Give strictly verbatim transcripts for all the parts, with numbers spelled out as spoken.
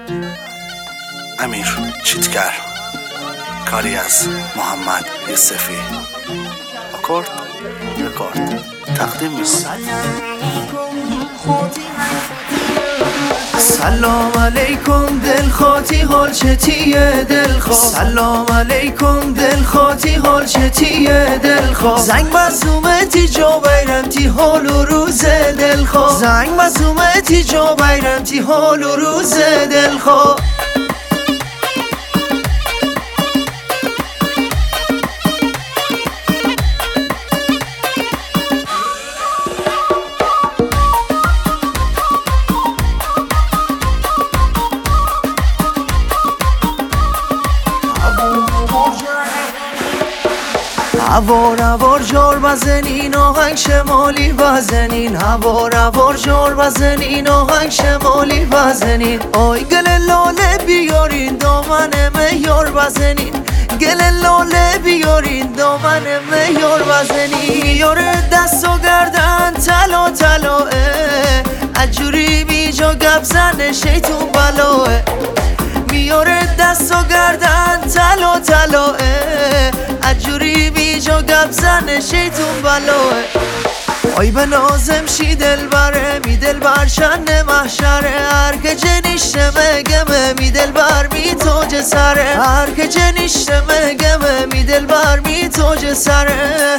امیر چیتگر، کاری از محمد یوسفی. آکورد رکورد تقدیم می‌کنم. سلام علیکم دل خاطی حال چتیه دل خواه. سلام علیکم دل خاطی حال چتیه دل خواه. زنگ مزومتی جا بیرم تی حال و روز دل خواه. زنگ مزومتی جا بیرم تی حال و روز دل خواه. هوار هوار جار بزنین آهنگ شمالی بزنین. هوار هوار جار بزنین آهنگ شمالی بزنین. آی گل لاله بیارین دامن میار بزنین. گل لاله بیارین دامن میار بزنین. یار دست و گردن طلا طلاه، اجوری بی جا گپ زنه شیطون بلاه. میاره دست و گردن طلا طلاه، اجوری بی جا گپ زنه شیطون بلاه. آی به نازم شی دل بره می دل بر شن محشره. هر که جنیشته مگمه می دل بر می تاج سره. هر که جنیشته مگمه می دل بر می تاج سره.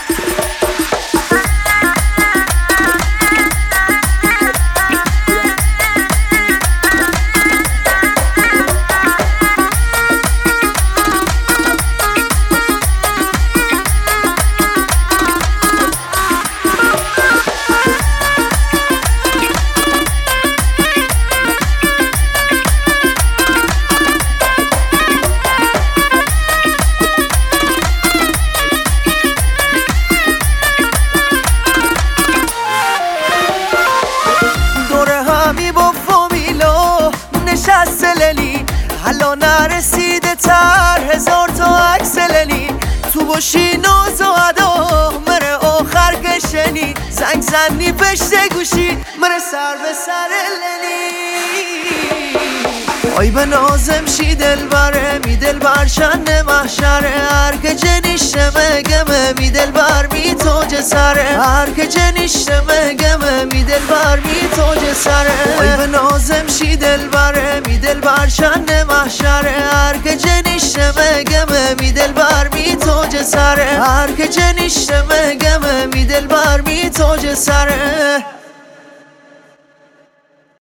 نشست للی حالا نرسیده تر هزار تا عکس للی. تو باشی ناز و ادا مره آخر کشنی. زنگ زنی پشت گوشی مره سر به سر للی. آی به نازم شی دل بره می دل بر شن محشره. هر که جنیشته مگمه می دل بر می تاج سره. هر که جنیشته مگمه می دل بر می تاج سره. آی به نازم شی دل بره می دل بر شن محشره. هر که جنیشته مگمه می دل بر می تاج سره. هر که جنیشته مگمه می دل بر می تاج سره.